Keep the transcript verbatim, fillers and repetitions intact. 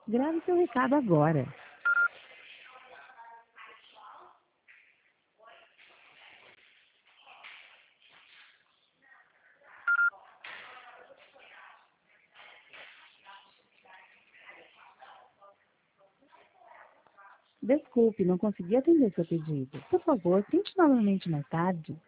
Grave seu recado agora. Desculpe, não consegui atender seu pedido. Por favor, tente novamente mais tarde.